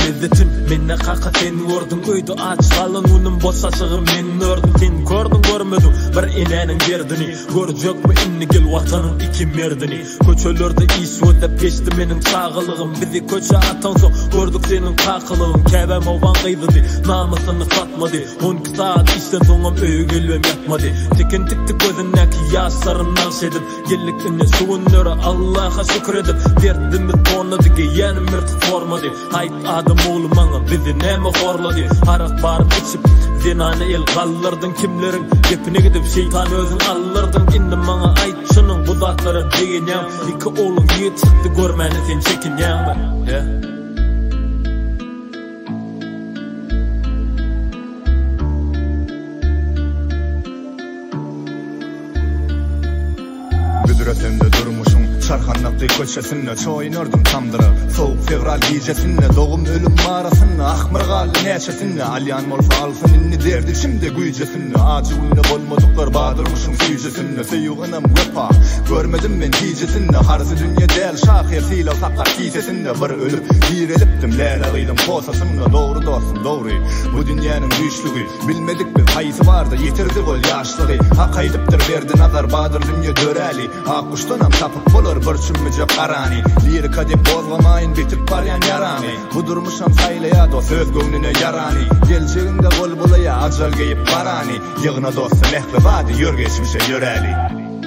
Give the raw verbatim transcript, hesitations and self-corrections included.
Lezetim menne kaka sen gördüm. Öydü aç kalın unum boşaşığı men ördüm. Sen gördün görmedim bir inenin derdini. Görecek mi inni gel vatanın iki merdini. Köçölerde iş ödep geçti menin sağılığım. Bizi köçe atan son gördük senin kakılığın. Kebem ovan kıydıdı namusunu satmadı. on iki saat işten soňam öýe gelmem yatmadı. Tekin tikti gözündeki yaşlarından şedip gellikini suwunları Allah'a şükür edip derdimi tonladı ki yenim mürtü formadı. Hayt adam oğlum bana bizi neme horladı. Harak barıp içip zinane el kaldırdın kimlerin gepine gidip şeytan özün alırdın. Indim bana ayt şunun bu zatları degenyam. İki oğlum yiğit çıktı görmeni sen çekinyam. Yeah. Büdüretemde durmuşum Çarxanlaqdy köçesinde çoýnardym tamdyra. Soğuk fevral gecesinde doğum ölüm marasında ahmırgal neçesinde alyan molfa alsın inni derdi şimdi güýjesinde acı güne bolmadyklar badyrmyşyň süýjesinde seýuganam wepa görmedim men hijesinde harsy dünýä del şahir sila sakar kisesinde bir ölüp direlipdim lele gydym posasında doğru dostum doğru bu dünýäniň güýçlügi bilmedik bir haýsy bardy ýetirdi bol ýaşlygy hak aýdypdyr berdi nazar badyr dünýä döräli akuşdanam tapyp bolar bir çümmüce qarani lirika dep bozgamayın bitip baryan yarani bu durmuşam saýlaýa dost öz göwnüne yarani gelçeginde bol bolaya ajal geyip barani ýygyna dostum mehri bady ýör geçmişe ýöreli.